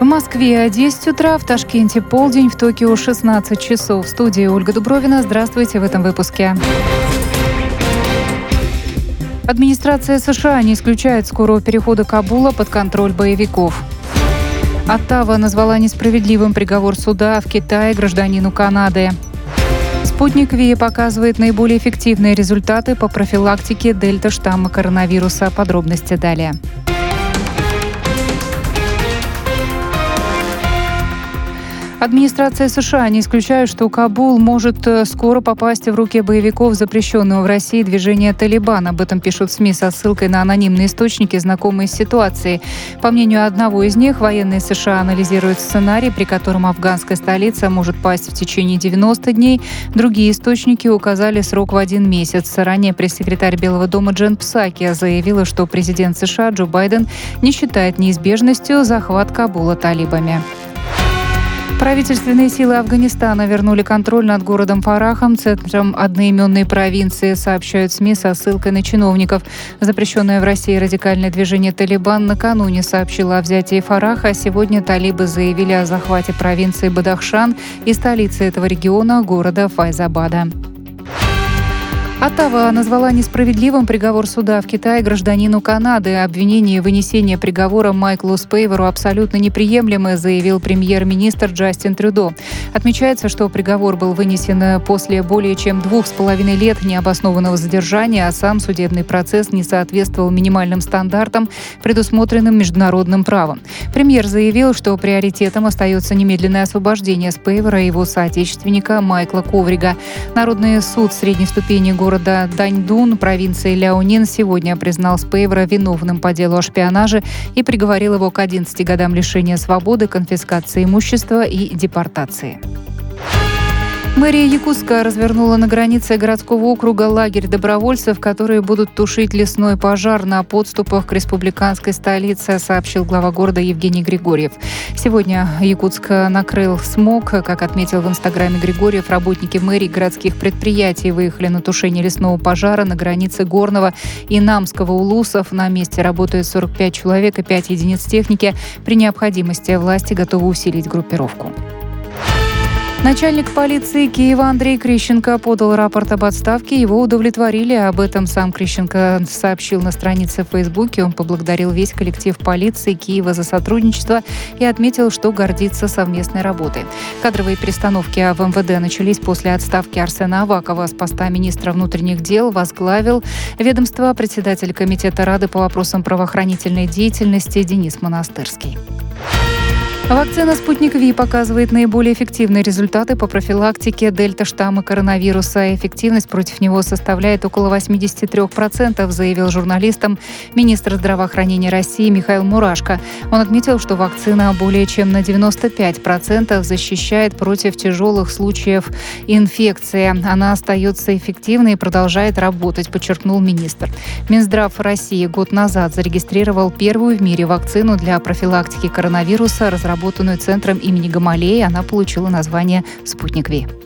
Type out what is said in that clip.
В Москве 10 утра, в Ташкенте полдень, в Токио 16 часов. В студии Ольга Дубровина. Здравствуйте в этом выпуске. Администрация США не исключает скорого перехода Кабула под контроль боевиков. Оттава назвала несправедливым приговор суда в Китае гражданину Канады. Спутник ВИ показывает наиболее эффективные результаты по профилактике дельта-штамма коронавируса. Подробности далее. Администрация США не исключает, что Кабул может скоро попасть в руки боевиков запрещенного в России движения «Талибан». Об этом пишут СМИ со ссылкой на анонимные источники, знакомые с ситуацией. По мнению одного из них, военные США анализируют сценарий, при котором афганская столица может пасть в течение 90 дней. Другие источники указали срок в 1 месяц. Ранее пресс-секретарь Белого дома Джен Псаки заявила, что президент США Джо Байден не считает неизбежностью захват Кабула талибами. Правительственные силы Афганистана вернули контроль над городом Фарахом, центром одноименной провинции, сообщают СМИ со ссылкой на чиновников. Запрещенное в России радикальное движение «Талибан» накануне сообщило о взятии Фараха, а сегодня талибы заявили о захвате провинции Бадахшан и столицы этого региона, города Файзабада. Оттава назвала несправедливым приговор суда в Китае гражданину Канады. Обвинение и вынесение приговора Майклу Спейверу абсолютно неприемлемы, заявил премьер-министр Джастин Трюдо. Отмечается, что приговор был вынесен после более чем 2,5 лет необоснованного задержания, а сам судебный процесс не соответствовал минимальным стандартам, предусмотренным международным правом. Премьер заявил, что приоритетом остается немедленное освобождение Спейвера и его соотечественника Майкла Коврига. Народный суд средней ступени города Даньдун, провинции Ляонин, сегодня признал Спейвера виновным по делу о шпионаже и приговорил его к 11 годам лишения свободы, конфискации имущества и депортации. Мэрия Якутска развернула на границе городского округа лагерь добровольцев, которые будут тушить лесной пожар на подступах к республиканской столице, сообщил глава города Евгений Григорьев. Сегодня Якутск накрыл смог. Как отметил в инстаграме Григорьев, работники мэрии городских предприятий выехали на тушение лесного пожара на границе Горного и Намского улусов. На месте работает 45 человек и 5 единиц техники. При необходимости власти готовы усилить группировку. Начальник полиции Киева Андрей Крищенко подал рапорт об отставке. Его удовлетворили. Об этом сам Крищенко сообщил на странице в Фейсбуке. Он поблагодарил весь коллектив полиции Киева за сотрудничество и отметил, что гордится совместной работой. Кадровые перестановки в МВД начались после отставки Арсена Авакова с поста министра внутренних дел. Возглавил ведомство председатель комитета Рады по вопросам правоохранительной деятельности Денис Монастырский. Вакцина «Спутник ВИ» показывает наиболее эффективные результаты по профилактике дельта-штамма коронавируса. Эффективность против него составляет около 83%, заявил журналистам министр здравоохранения России Михаил Мурашко. Он отметил, что вакцина более чем на 95% защищает против тяжелых случаев инфекции. Она остается эффективной и продолжает работать, подчеркнул министр. Минздрав России год назад зарегистрировал первую в мире вакцину для профилактики коронавируса, разработанную центром имени Гамалеи. Она получила название «Спутник ВИ».